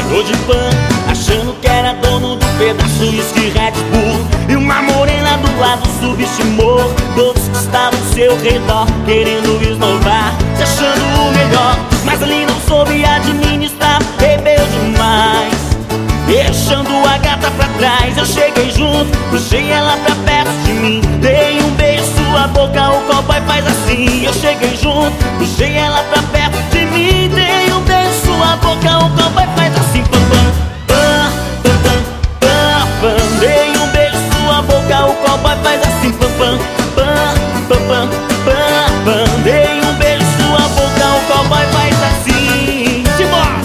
Pagou de pan, achando que era dono do pedaço whisky Red Bull. E uma morena do lado subestimou todos que estavam ao seu redor, querendo esnobar, se achando o melhor. Mas ele não soube administrar, bebeu demais, deixando a gata pra trás. Eu cheguei junto, puxei ela pra perto de mim, dei um beijo, sua boca, o cowboy faz assim. Eu cheguei junto, puxei ela pra perto de mim, dei um beijo, sua boca, o cowboy faz assim. Pam, pam, pam, pam, pam, pam, pam. Dei um beijo, sua boca, o cowboy faz assim. Pam, pam, pam, pam, pam, pam, pam. Dei um beijo, sua boca, o cowboy faz assim. Simbora!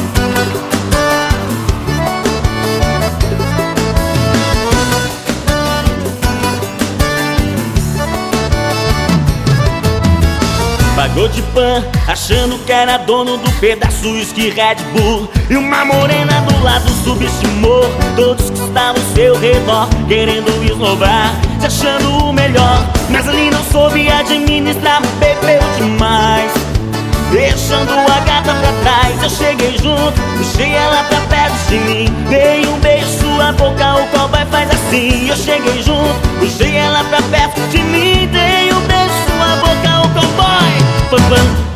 Pagou de pan, achando que era dono do pedaço whisky Red Bull. E uma morena do lado subestimou todos que estavam ao seu redor, querendo esnobar, se achando o melhor. Mas ele não soube administrar, bebeu demais, deixando a gata pra trás. Eu cheguei junto, puxei ela pra perto de mim, dei um beijo, sua boca, o cowboy faz assim. Eu cheguei junto, puxei ela pra perto de mim, dei um beijo, sua boca, o cowboy. Pam, pam.